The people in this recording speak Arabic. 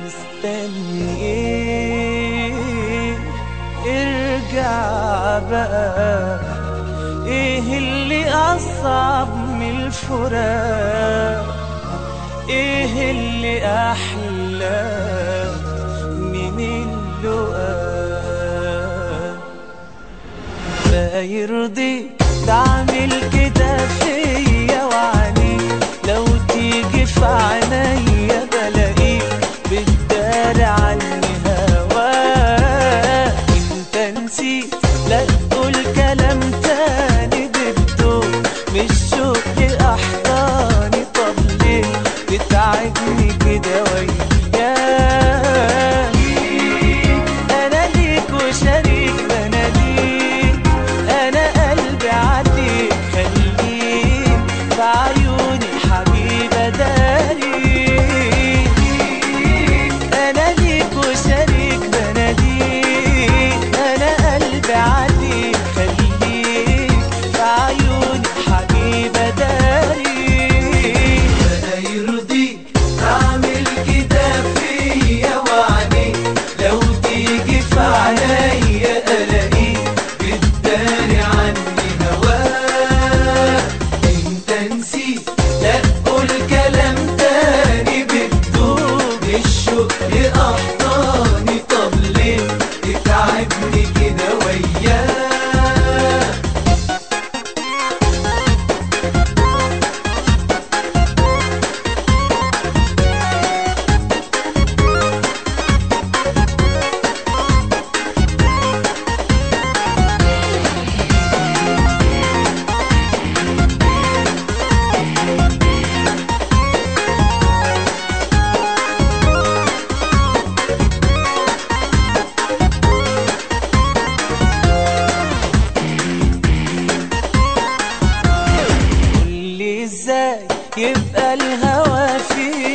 مستني ايه؟ ارجع بقى. ايه اللي اصعب من الفراق؟ ايه اللي احلى من اللقاء؟ ما يرضيك تعمل كده فيا وعنيك، لو تيجي في عينيا بلاقيك بتداري عني هواك. انت نسيت؟ لا تقول كلام تاني ضده، مش شوق احضاني. طب ليه تتعبني كده وياك؟ انا ليك وشريك بناديك، انا قلبي عليك خليك في عيوني حبيبة داريك. انا ليك وشريك بناديك، انا قلبي عليك خليك في عيوني حبيبة داريك. بقى يرضيك تعمل كده فيا وعنيك، لو تيجي في عينيا الاقيك بتداري عني هواك. انت نسيت؟ لا قول كلام تاني بتدوب الشوق احضاني. طب ليه تتعبني كده وياك؟ قولي ازاي يبقى الهوى فيه